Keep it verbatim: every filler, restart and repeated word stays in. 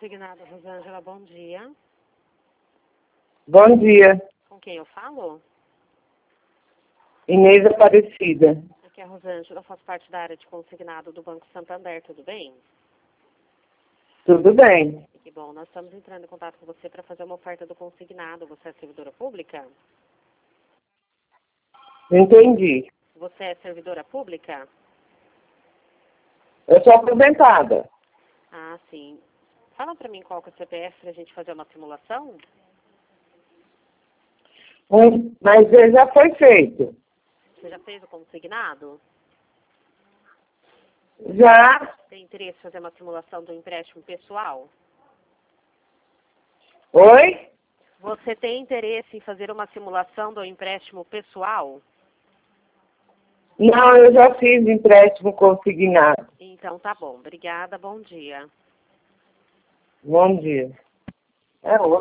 Consignado, Rosângela, bom dia. Bom dia, Com quem eu falo? Inês Aparecida. Aqui é a Rosângela, faço parte da área de consignado do Banco Santander, tudo bem? Tudo bem? Que bom, nós estamos entrando em contato com você para fazer uma oferta do consignado. Você é servidora pública? Entendi. Você é servidora pública? Eu sou aposentada. Ah, sim. Fala para mim qual que é o C P F para a gente fazer uma simulação? Um, mas ele já foi feito. Você já fez o consignado? Já? Tem interesse em fazer uma simulação do empréstimo pessoal? Oi? Você tem interesse em fazer uma simulação do empréstimo pessoal? Não, eu já fiz empréstimo consignado. Então tá bom. Obrigada, bom dia. Bom dia. É